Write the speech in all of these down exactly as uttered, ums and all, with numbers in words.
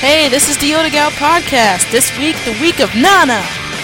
Hey, this is the Yoda Gal Podcast. This week, the week of Nana.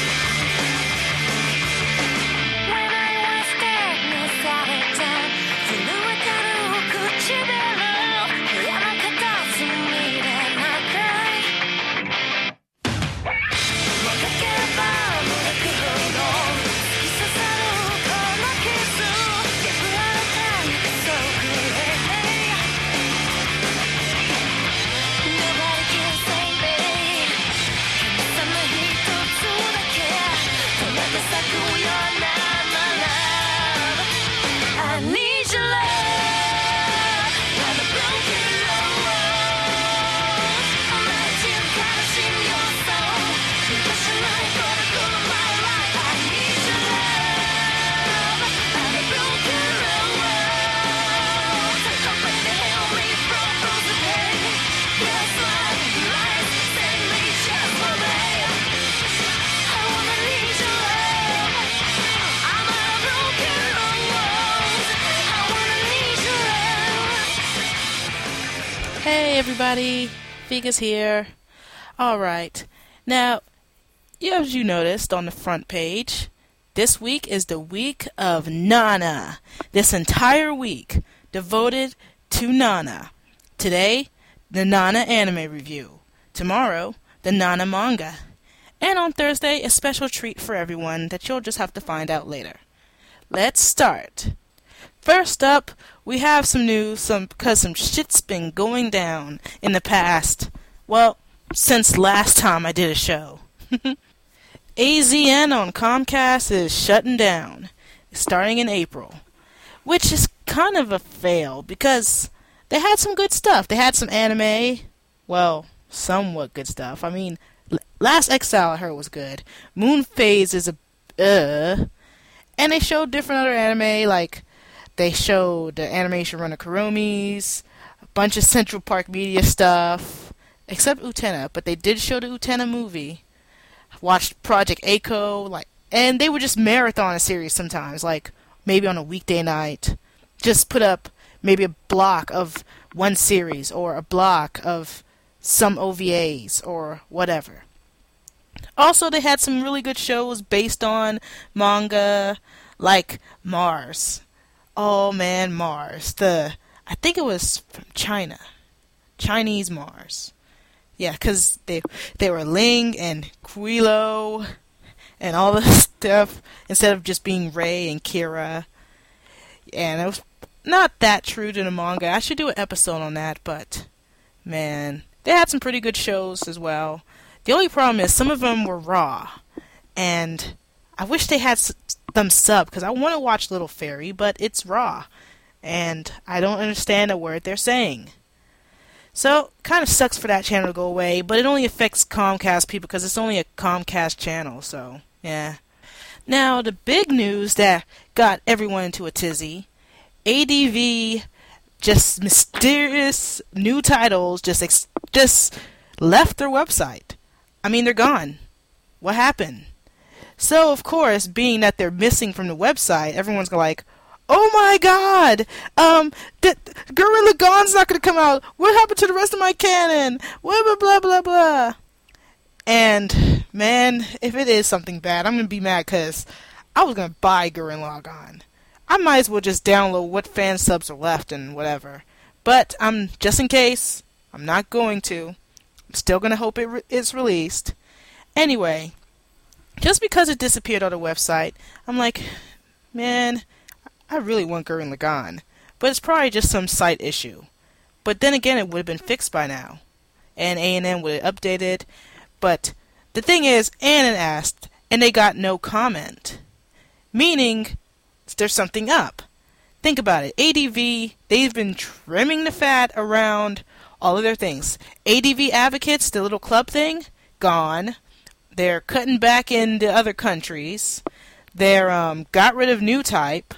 Hey everybody, Figa's here. Alright, now, as you noticed on the front page, this week is the week of Nana. This entire week devoted to Nana. Today, the Nana anime review. Tomorrow, the Nana manga. And on Thursday, a special treat for everyone that you'll just have to find out later. Let's start. First up, we have some news some because some shit's been going down in the past. Well, since last time I did a show. A Z N on Comcast is shutting down, starting in April. Which is kind of a fail, because they had some good stuff. They had some anime. Well, somewhat good stuff. I mean, Last Exile I heard was good. Moon Phase is a... Uh, and they showed different other anime, like... They showed the animation run of Kuromis, a bunch of Central Park Media stuff, except Utena, but they did show the Utena movie. Watched Project A K O, like, and they would just marathon a series sometimes, like maybe on a weekday night. Just put up maybe a block of one series or a block of some O V As or whatever. Also, they had some really good shows based on manga, like Mars. Oh man, Mars. The I think it was from China. Chinese Mars. Yeah, because they, they were Ling and Quilo and all this stuff instead of just being Rei and Kira. And it was not that true to the manga. I should do an episode on that, but man, they had some pretty good shows as well. The only problem is some of them were raw. And I wish they had them sub, because I want to watch Little Fairy, but it's raw, and I don't understand a word they're saying. So, kind of sucks for that channel to go away, but it only affects Comcast people, because it's only a Comcast channel, so, yeah. Now, the big news that got everyone into a tizzy, A D V, just mysterious new titles, just ex- just left their website. I mean, they're gone. What happened? So, of course, being that they're missing from the website, everyone's like, oh my god, um, th- Gurren Lagann's not going to come out. What happened to the rest of my canon? Blah, blah, blah, blah, blah. And, man, if it is something bad, I'm going to be mad, because I was going to buy Gurren Lagann. I might as well just download what fan subs are left and whatever. But, I'm just in case, I'm not going to. I'm still going to hope it re- it's released. Anyway, just because it disappeared on the website, I'm like, man, I really want Gurren Lagann. But it's probably just some site issue. But then again, it would have been fixed by now. And A and M would have updated. But the thing is, A and M asked, and they got no comment. Meaning, there's something up. Think about it. A D V, they've been trimming the fat around all of their things. A D V Advocates, the little club thing, gone. They're cutting back into other countries. They're um, got rid of New Type.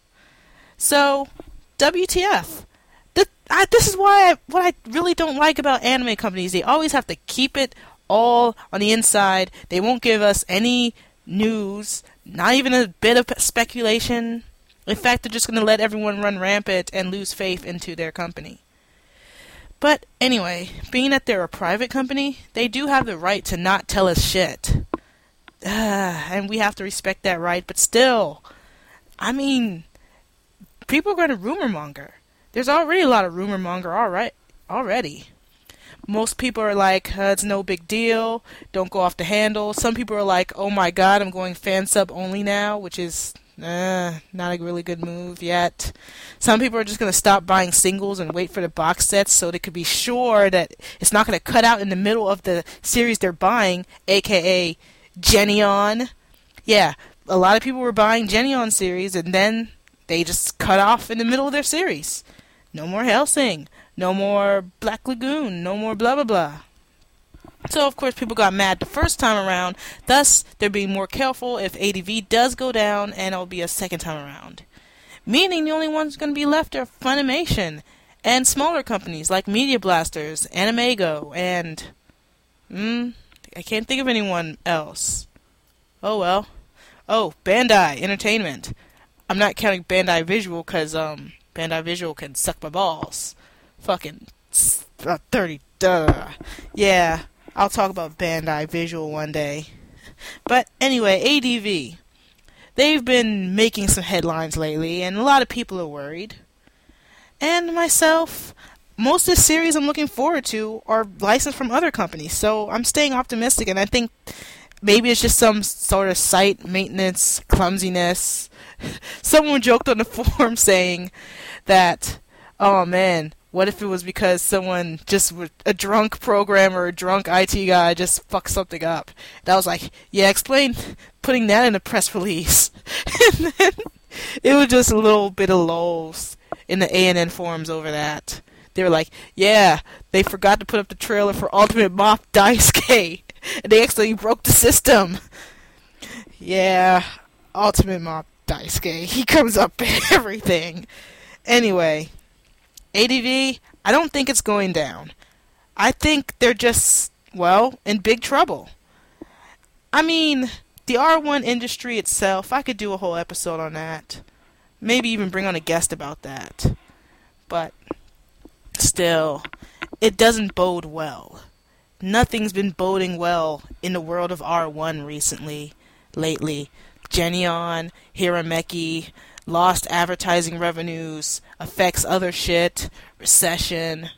So, W T F? Th- I, this is why I, what I really don't like about anime companies. They always have to keep it all on the inside. They won't give us any news, not even a bit of speculation. In fact, they're just going to let everyone run rampant and lose faith into their company. But anyway, being that they're a private company, they do have the right to not tell us shit. Uh, and we have to respect that right, but still, I mean, people are going to rumor monger. There's already a lot of rumor monger alright, already. Most people are like, uh, it's no big deal, don't go off the handle. Some people are like, oh my god, I'm going fan sub only now, which is uh, not a really good move yet. Some people are just going to stop buying singles and wait for the box sets so they could be sure that it's not going to cut out in the middle of the series they're buying, aka Geneon. Yeah, a lot of people were buying Geneon series and then they just cut off in the middle of their series. No more Hellsing. No more Black Lagoon. No more blah blah blah. So, of course, people got mad the first time around. Thus, they're being more careful if A D V does go down, and it'll be a second time around. Meaning the only ones going to be left are Funimation and smaller companies like Media Blasters, Animego, and... Hmm, I can't think of anyone else. Oh, well. Oh, Bandai Entertainment. I'm not counting Bandai Visual because, um, Bandai Visual can suck my balls. Fucking uh, thirty, duh. Yeah, I'll talk about Bandai Visual one day. But anyway, A D V. They've been making some headlines lately, and a lot of people are worried. And myself, most of the series I'm looking forward to are licensed from other companies, so I'm staying optimistic, and I think maybe it's just some sort of site maintenance clumsiness. Someone joked on the forum saying that, oh man, what if it was because someone just, a drunk programmer or a drunk I T guy just fucked something up? And I was like, yeah, explain putting that in a press release. And then it was just a little bit of lulls in the A N N forums over that. They were like, yeah, they forgot to put up the trailer for Ultimate Moth Daisuke, and they actually broke the system. Yeah, Ultimate Moth Daisuke, he comes up in everything. Anyway, A D V, I don't think it's going down. I think they're just, well, in big trouble. I mean, the R one industry itself, I could do a whole episode on that. Maybe even bring on a guest about that. But still, it doesn't bode well. Nothing's been boding well in the world of R one recently, lately. Geneon, Hirameki, lost advertising revenues, affects other shit, recession.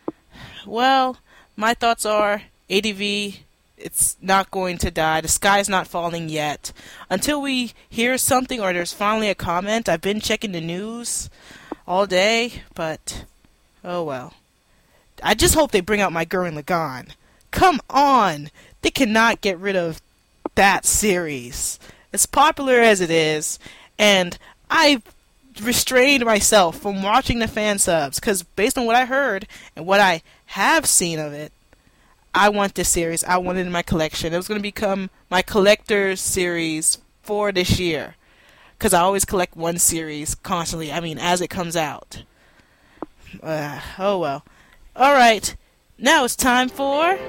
Well, my thoughts are, A D V, it's not going to die. The sky's not falling yet. Until we hear something or there's finally a comment, I've been checking the news all day, but oh well. I just hope they bring out my Gurren Lagann. Come on! They cannot get rid of that series. As popular as it is, and I restrained myself from watching the fan subs, because based on what I heard and what I have seen of it, I want this series. I want it in my collection. It was going to become my collector's series for this year, because I always collect one series constantly, I mean, as it comes out. Uh, oh well. Alright, now it's time for...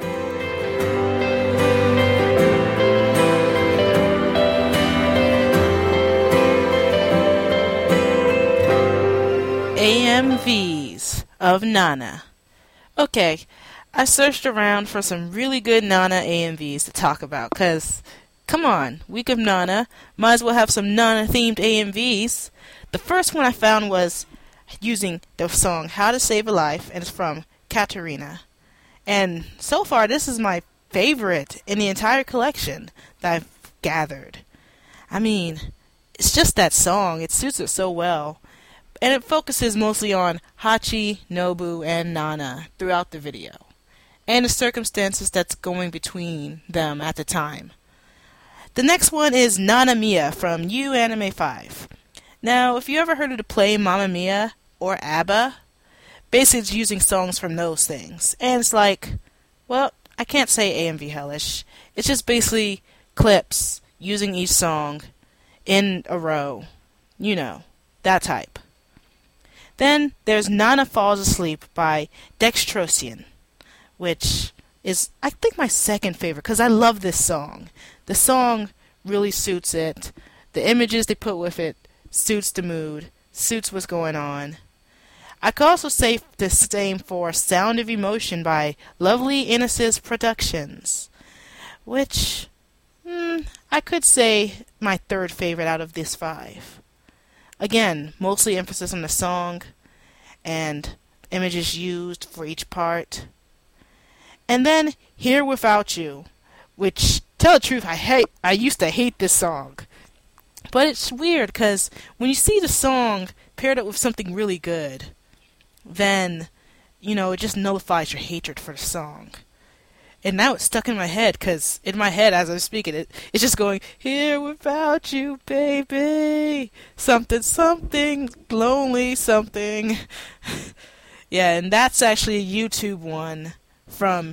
A M Vs of Nana. Okay, I searched around for some really good Nana A M Vs to talk about, cause, come on, Week of Nana, might as well have some Nana-themed A M Vs. The first one I found was using the song How to Save a Life, and it's from Katarina. And so far, this is my favorite in the entire collection that I've gathered. I mean, it's just that song, it suits it so well. And it focuses mostly on Hachi, Nobu, and Nana throughout the video, and the circumstances that's going between them at the time. The next one is Nana Mia from U Anime five. Now, if you ever heard of the play Mamma Mia or ABBA, basically it's using songs from those things. And it's like, well, I can't say A M V hellish. It's just basically clips using each song in a row. You know, that type. Then there's Nana Falls Asleep by Dextrosian, which is, I think, my second favorite, because I love this song. The song really suits it. The images they put with it suits the mood, suits what's going on. I could also say the same for Sound of Emotion by Lovely Innocence Productions, which mm, I could say my third favorite out of these five. Again, mostly emphasis on the song and images used for each part. And then Here Without You, which, tell the truth, I hate. I used to hate this song. But it's weird because when you see the song paired up with something really good, then, you know, it just nullifies your hatred for the song. And now it's stuck in my head, because in my head, as I'm speaking, it, it's just going, here without you, baby, something, something, lonely something. Yeah, and that's actually a YouTube one from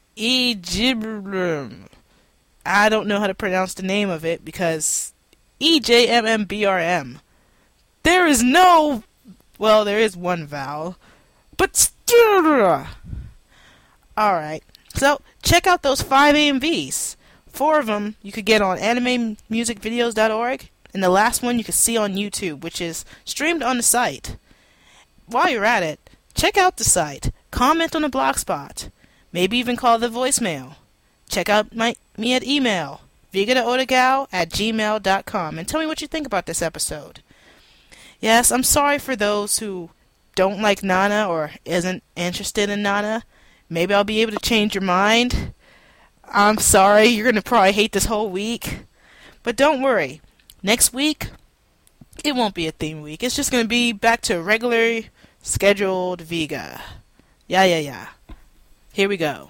Ejimbrm. I don't know how to pronounce the name of it, because E J M M B R M. There is no... Well, there is one vowel, but still. Alright, so check out those five A M Vs. Four of them you could get on anime music videos dot org, and the last one you can see on YouTube, which is streamed on the site. While you're at it, check out the site, comment on the blogspot, maybe even call the voicemail. Check out my me at email, vigadeodagao at gmail dot com, and tell me what you think about this episode. Yes, I'm sorry for those who don't like Nana or isn't interested in Nana. Maybe I'll be able to change your mind. I'm sorry, you're going to probably hate this whole week. But don't worry. Next week, it won't be a theme week. It's just going to be back to regular scheduled Viga. Yeah, yeah, yeah. Here we go.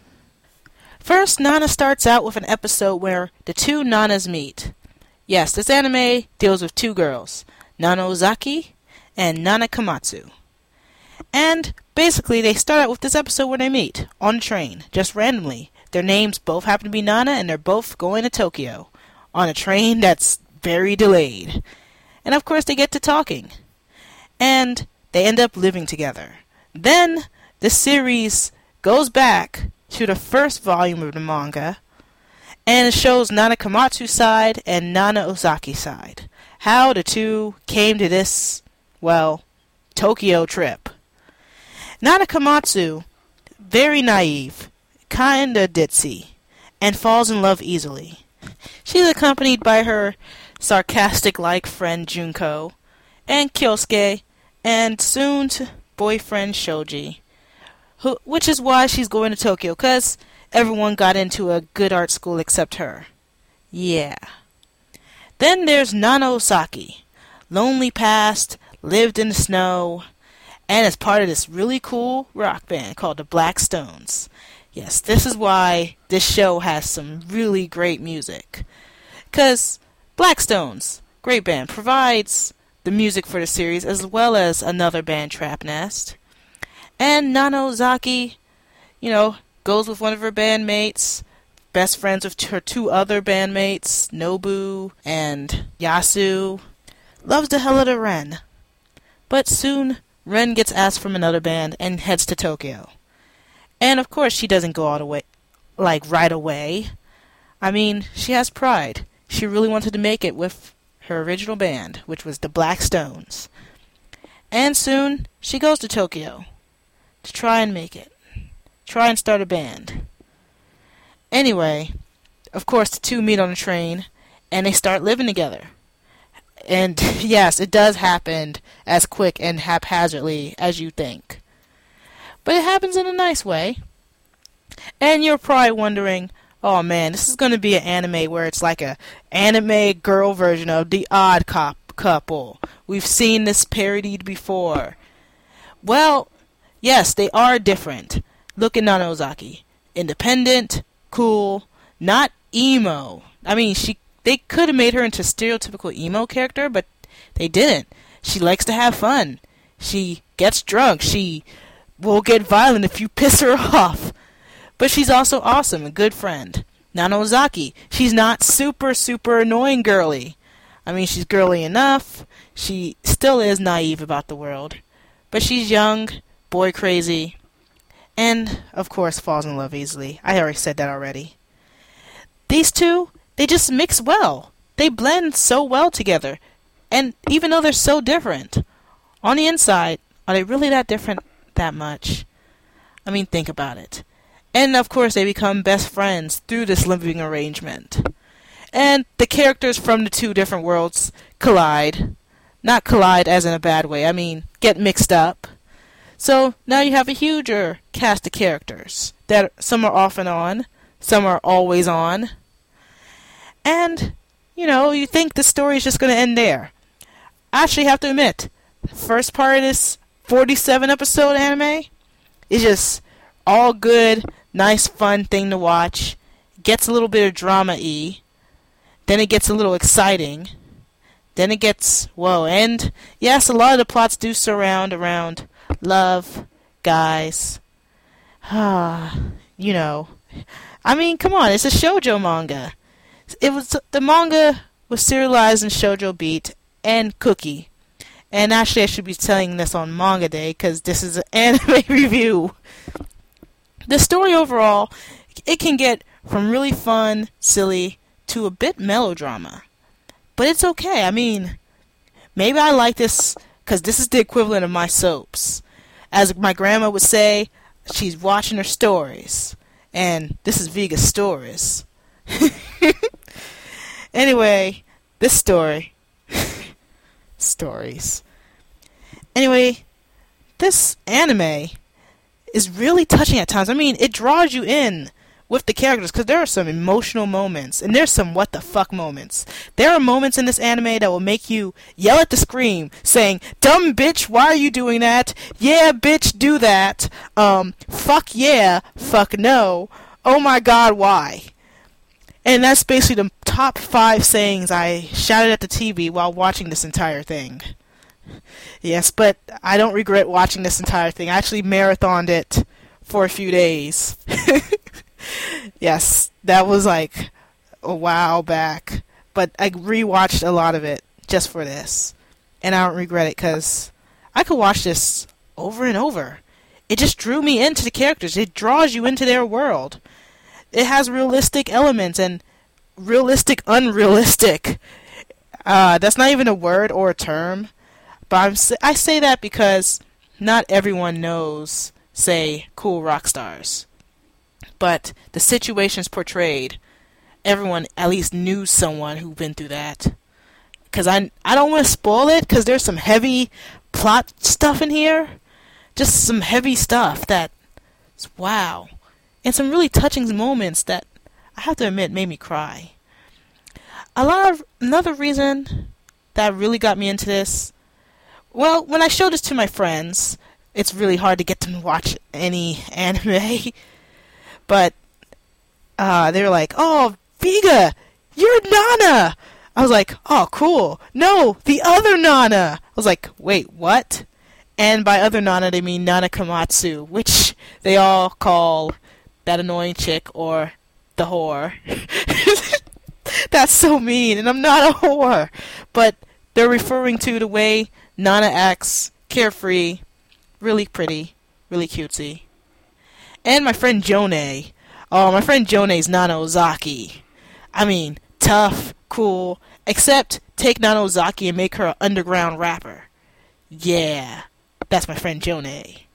First, Nana starts out with an episode where the two Nanas meet. Yes, this anime deals with two girls, Nana Ozaki and Nana Komatsu. And basically they start out with this episode where they meet on a train, just randomly. Their names both happen to be Nana, and they're both going to Tokyo on a train that's very delayed. And of course they get to talking. And they end up living together. Then the series goes back to the first volume of the manga, and it shows Nana Komatsu's side and Nana Ozaki's side. How the two came to this, well, Tokyo trip. Nana Komatsu, very naive, kinda ditzy, and falls in love easily. She's accompanied by her sarcastic-like friend Junko, and Kyosuke, and soon to boyfriend Shoji, who, which is why she's going to Tokyo, because everyone got into a good art school except her. Yeah. Then there's Nana Ozaki, lonely past, lived in the snow, and is part of this really cool rock band called the Black Stones. Yes, this is why this show has some really great music. Because Black Stones, great band, provides the music for the series as well as another band, Trap Nest. And Nana Ozaki, you know, goes with one of her bandmates, best friends with her two other bandmates, Nobu and Yasu. Loves the hell out of Ren. But soon, Ren gets asked from another band and heads to Tokyo. And of course she doesn't go all the way, like right away. I mean, she has pride. She really wanted to make it with her original band, which was the Black Stones. And soon, she goes to Tokyo to try and make it. Try and start a band. Anyway, of course, the two meet on a train, and they start living together. And yes, it does happen as quick and haphazardly as you think. But it happens in a nice way. And you're probably wondering, oh man, this is going to be an anime where it's like a anime girl version of The Odd Cop Couple. We've seen this parodied before. Well, yes, they are different. Look at Nana Ozaki. Independent, cool, not emo. I mean, she they could have made her into a stereotypical emo character, but they didn't. She likes to have fun. She gets drunk. She will get violent if you piss her off. But she's also awesome, a good friend. Nana Ozaki, she's not super, super annoying girly. I mean, she's girly enough. She still is naive about the world. But she's young, boy crazy, and, of course, falls in love easily. I already said that already. These two, they just mix well. They blend so well together. And even though they're so different, on the inside, Are they really that different that much? I mean, think about it. And of course, they become best friends through this living arrangement. And the characters from the two different worlds collide. Not collide as in a bad way, I mean, get mixed up. So now you have a huger cast of characters that some are off and on, some are always on. And, you know, you think the story is just going to end there. I actually have to admit, the first part of this forty-seven episode anime is just all good, nice, fun thing to watch. Gets a little bit of drama-y. Then it gets a little exciting. Then it gets, whoa, and yes, a lot of the plots do surround around love, guys. Ah, you know. I mean, come on, it's a shoujo manga. It was the manga was serialized in Shoujo Beat and Cookie. And actually, I should be telling this on Manga Day because this is an anime review. The story overall, it can get from really fun, silly, to a bit melodrama. But it's okay. I mean, maybe I like this because this is the equivalent of my soaps. As my grandma would say, she's watching her stories. And this is Viga's stories. Anyway, this story. Stories. Anyway, this anime is really touching at times. I mean, it draws you in with the characters because there are some emotional moments and there's some what the fuck moments. There are moments in this anime that will make you yell at the screen saying, "Dumb bitch, why are you doing that? Yeah, bitch, do that. Um, fuck yeah, fuck no. Oh my god, why?" And that's basically the top five sayings I shouted at the T V while watching this entire thing. Yes, but I don't regret watching this entire thing. I actually marathoned it for a few days. Yes, that was like a while back. But I rewatched a lot of it just for this. And I don't regret it because I could watch this over and over. It just drew me into the characters. It draws you into their world. It has realistic elements and realistic unrealistic. Uh, that's not even a word or a term. But I'm, I say that because not everyone knows, say, cool rock stars. But the situations portrayed, everyone at least knew someone who'd been through that. Because I, I don't want to spoil it because there's some heavy plot stuff in here. Just some heavy stuff that, wow. And some really touching moments that, I have to admit, made me cry. A lot of, another reason that really got me into this, well, when I showed this to my friends, it's really hard to get them to watch any anime. But uh, they were like, "Oh, Viga, you're Nana!" I was like, "Oh, cool. No, the other Nana!" I was like, "Wait, what?" And by other Nana, they mean Nana Komatsu, which they all call that annoying chick or the whore. That's so mean, and I'm not a whore. But they're referring to the way Nana acts carefree, really pretty, really cutesy. And my friend Jone. Oh, my friend Jone's Nana Ozaki. I mean, tough, cool, except take Nana Ozaki and make her an underground rapper. Yeah, that's my friend Jone.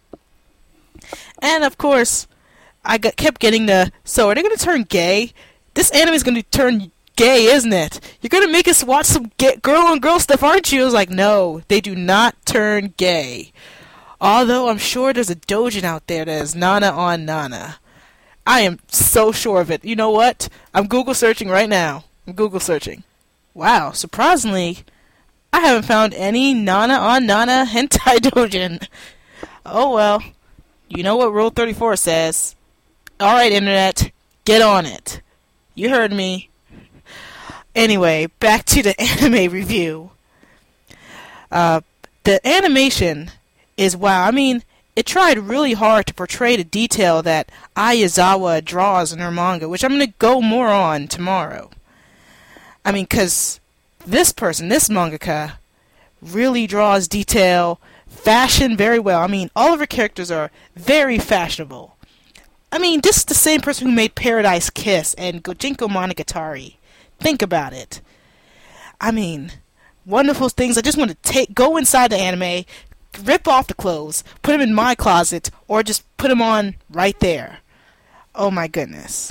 And of course, I got, kept getting the, so are they going to turn gay? This anime is going to turn gay, isn't it? You're going to make us watch some gay, girl on girl stuff, aren't you? I was like, no, they do not turn gay. Although I'm sure there's a doujin out there that is Nana on Nana. I am so sure of it. You know what? I'm Google searching right now. I'm Google searching. Wow, surprisingly, I haven't found any Nana on Nana hentai doujin. Oh well. You know what Rule thirty-four says. Alright, Internet, get on it. You heard me. Anyway, back to the anime review. Uh, the animation is wow. I mean, it tried really hard to portray the detail that Ai Yazawa draws in her manga, which I'm going to go more on tomorrow. I mean, because this person, this mangaka, really draws detail, fashion very well. I mean, all of her characters are very fashionable. I mean, this is the same person who made Paradise Kiss and Gojinko Monogatari. Think about it. I mean, wonderful things. I just want to take go inside the anime, rip off the clothes, put them in my closet, or just put them on right there. Oh my goodness.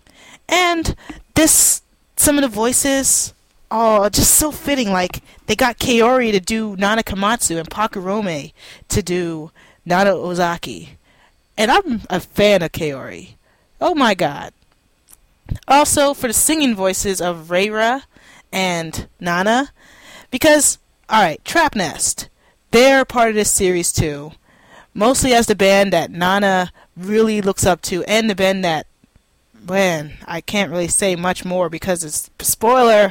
And this, some of the voices, oh, just so fitting. Like, they got Kaori to do Nana Komatsu and Pakurome to do Nana Ozaki. And I'm a fan of Kaori. Oh my god. Also, for the singing voices of Reira and Nana, because, alright, Trap Nest, they're part of this series too. Mostly as the band that Nana really looks up to, and the band that, man, I can't really say much more because it's spoiler.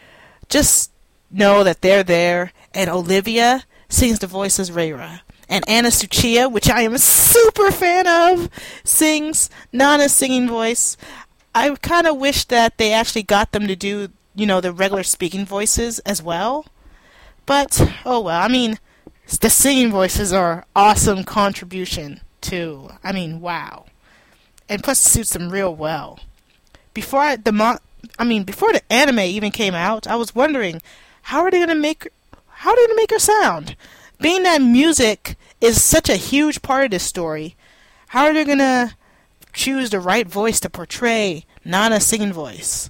Just know that they're there, and Olivia sings the voice as Reira. And Anna Tsuchiya, which I am a super fan of, sings Nana's singing voice. I kind of wish that they actually got them to do, you know, the regular speaking voices as well. But, oh well, I mean, the singing voices are awesome contribution too. I mean, wow. And plus it suits them real well. Before I, the mo- I mean, before the anime even came out, I was wondering, how are they going to make, how are they going to make her sound? Being that music is such a huge part of this story, how are they going to choose the right voice to portray Nana's singing voice?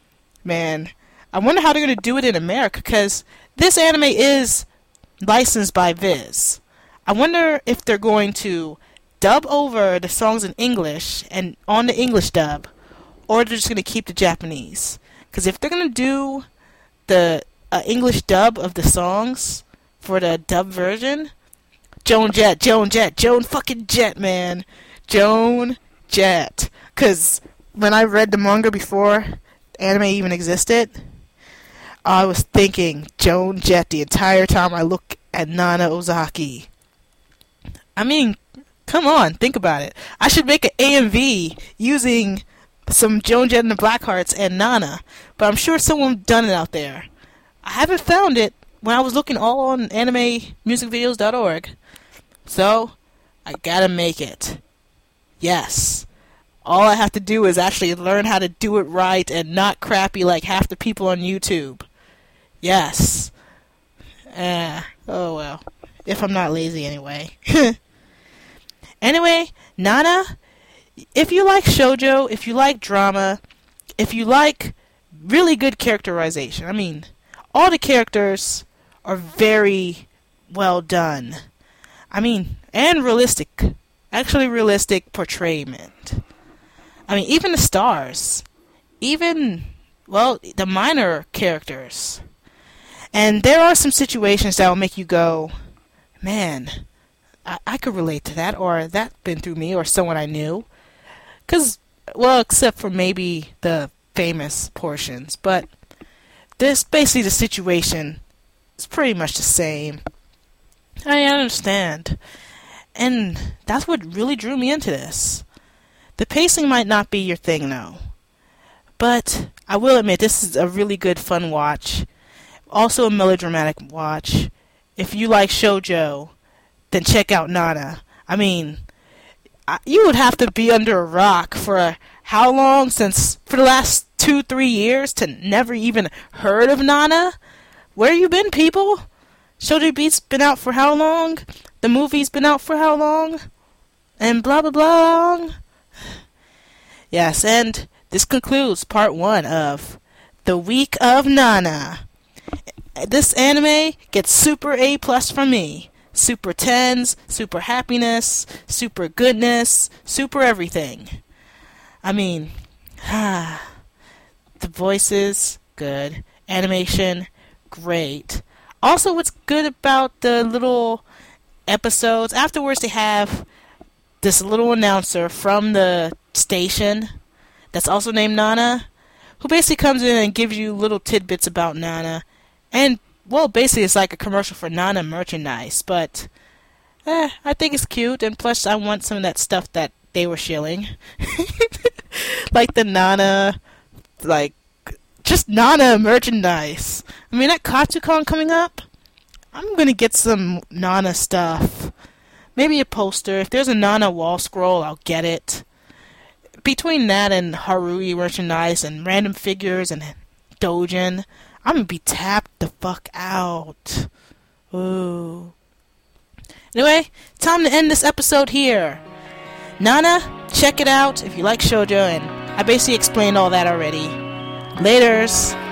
Man, I wonder how they're going to do it in America, because this anime is licensed by Viz. I wonder if they're going to dub over the songs in English and on the English dub, or they're just going to keep the Japanese. Because if they're going to do the uh, English dub of the songs for the dub version, Joan Jett, Joan Jett, Joan fucking Jett, man. Joan Jett. Because when I read the manga before anime even existed, I was thinking Joan Jett the entire time I look at Nana Ozaki. I mean, come on, think about it. I should make an A M V using some Joan Jett and the Blackhearts and Nana, but I'm sure someone's done it out there. I haven't found it when I was looking all on anime music videos dot org. So, I gotta make it. Yes. All I have to do is actually learn how to do it right and not crappy like half the people on YouTube. Yes. Eh, oh well. If I'm not lazy anyway. Anyway, Nana, if you like shoujo, if you like drama, if you like really good characterization, I mean, all the characters are very well done. I mean, and realistic. Actually realistic portrayment. I mean, even the stars. Even, well, the minor characters. And there are some situations that will make you go, man, I, I could relate to that, or that's been through me, or someone I knew. Because, well, except for maybe the famous portions. But this, basically the situation is pretty much the same. I understand. And that's what really drew me into this. The pacing might not be your thing, though. But I will admit, this is a really good fun watch. Also a melodramatic watch. If you like shoujo, then check out Nana. I mean, I, you would have to be under a rock for how long? Since for the last two, three years to never even heard of Nana? Where you been, people? Shoujo Beat's been out for how long? The movie's been out for how long? And blah blah blah. Yes, and this concludes part one of The Week of Nana. This anime gets super A plus from me. Super tens, super happiness, super goodness, super everything. I mean, the voices, good. Animation, great. Also, what's good about the little episodes, afterwards they have this little announcer from the station that's also named Nana, who basically comes in and gives you little tidbits about Nana. And, well, basically it's like a commercial for Nana merchandise, but eh, I think it's cute, and plus I want some of that stuff that they were shilling. Like the Nana, like, just Nana merchandise. I mean, at Katsucon coming up, I'm gonna get some Nana stuff. Maybe a poster. If there's a Nana wall scroll, I'll get it. Between that and Harui merchandise and random figures and Dojin, I'm gonna be tapped the fuck out. Ooh. Anyway, time to end this episode here. Nana, check it out if you like shoujo, and I basically explained all that already. Laters.